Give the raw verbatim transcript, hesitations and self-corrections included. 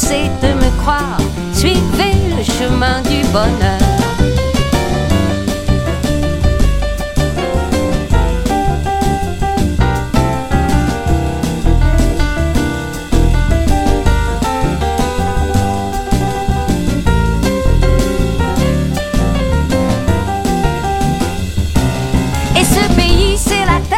c'est de me croire. Suivez le chemin du bonheur.